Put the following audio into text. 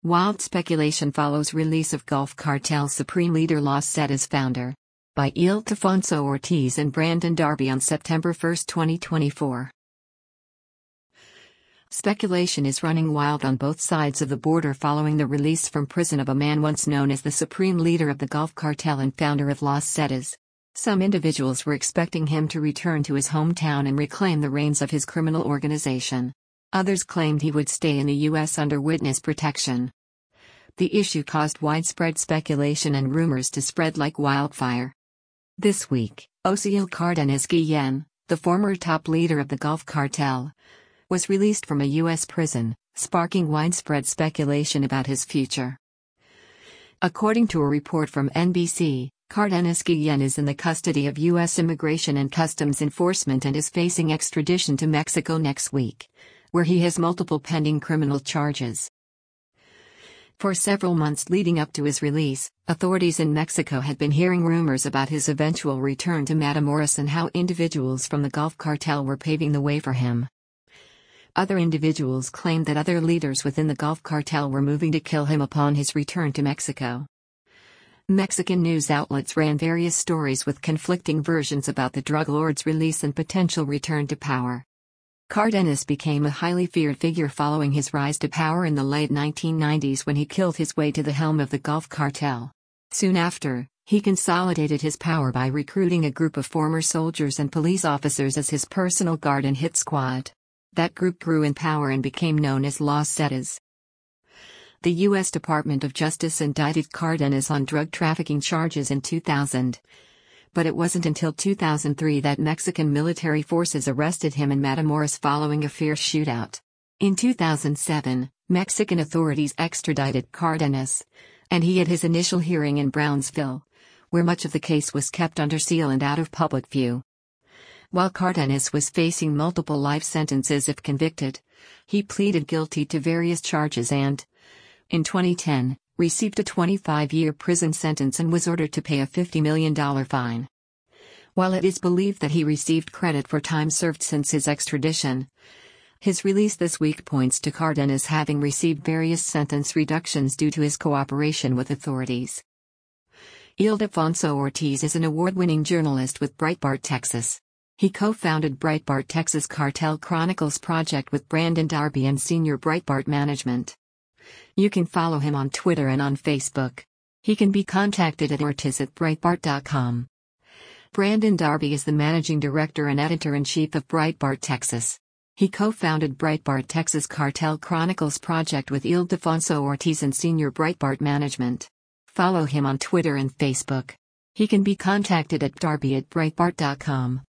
Wild speculation follows release of Gulf Cartel Supreme Leader Los Zetas founder. By Ildefonso Ortiz and Brandon Darby on September 1, 2024. Speculation is running wild on both sides of the border following the release from prison of a man once known as the supreme leader of the Gulf Cartel and founder of Los Zetas. Some individuals were expecting him to return to his hometown and reclaim the reins of his criminal organization. Others claimed he would stay in the U.S. under witness protection. The issue caused widespread speculation and rumors to spread like wildfire. This week, Osiel Cardenas Guillen, the former top leader of the Gulf Cartel, was released from a U.S. prison, sparking widespread speculation about his future. According to a report from NBC, Cardenas Guillen is in the custody of U.S. Immigration and Customs Enforcement and is facing extradition to Mexico next week, where he has multiple pending criminal charges. For several months leading up to his release, authorities in Mexico had been hearing rumors about his eventual return to Matamoros and how individuals from the Gulf Cartel were paving the way for him. Other individuals claimed that other leaders within the Gulf Cartel were moving to kill him upon his return to Mexico. Mexican news outlets ran various stories with conflicting versions about the drug lord's release and potential return to power. Cardenas became a highly feared figure following his rise to power in the late 1990s when he killed his way to the helm of the Gulf Cartel. Soon after, he consolidated his power by recruiting a group of former soldiers and police officers as his personal guard and hit squad. That group grew in power and became known as Los Zetas. The U.S. Department of Justice indicted Cardenas on drug trafficking charges in 2000. But it wasn't until 2003 that Mexican military forces arrested him in Matamoros following a fierce shootout. In 2007, Mexican authorities extradited Cardenas, and he had his initial hearing in Brownsville, where much of the case was kept under seal and out of public view. While Cardenas was facing multiple life sentences if convicted, he pleaded guilty to various charges and, in 2010, received a 25-year prison sentence and was ordered to pay a $50 million fine. While it is believed that he received credit for time served since his extradition, his release this week points to Cardenas having received various sentence reductions due to his cooperation with authorities. Ildefonso Ortiz is an award-winning journalist with Breitbart Texas. He co-founded Breitbart Texas Cartel Chronicles project with Brandon Darby and senior Breitbart management. You can follow him on Twitter and on Facebook. He can be contacted at ortiz@breitbart.com. Brandon Darby is the managing director and editor-in-chief of Breitbart Texas. He co-founded Breitbart Texas Cartel Chronicles project with Ildefonso Ortiz and senior Breitbart management. Follow him on Twitter and Facebook. He can be contacted at darby@breitbart.com.